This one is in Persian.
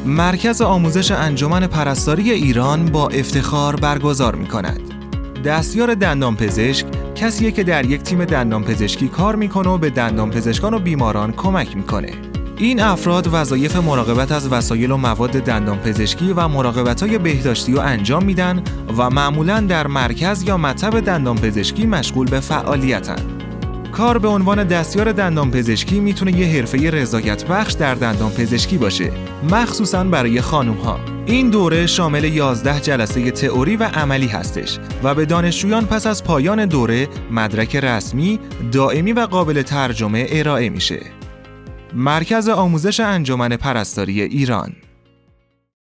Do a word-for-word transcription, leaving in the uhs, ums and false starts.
مرکز آموزش انجمن پرستاری ایران با افتخار برگزار می‌کند. دستیار دندانپزشک کسیه که در یک تیم دندانپزشکی کار میکنه و به دندانپزشکان و بیماران کمک میکنه. این افراد وظایف مراقبت از وسایل و مواد دندانپزشکی و مراقبت‌های بهداشتی رو انجام میدن و معمولاً در مرکز یا مطب دندانپزشکی مشغول به فعالیتن. کار به عنوان دستیار دندانپزشکی میتونه یه حرفه رضایت بخش در دندانپزشکی باشه، مخصوصاً برای خانم‌ها. این دوره شامل یازده جلسه تئوری و عملی هستش و به دانشجویان پس از پایان دوره مدرک رسمی، دائمی و قابل ترجمه ارائه میشه. مرکز آموزش انجمن پرستاری ایران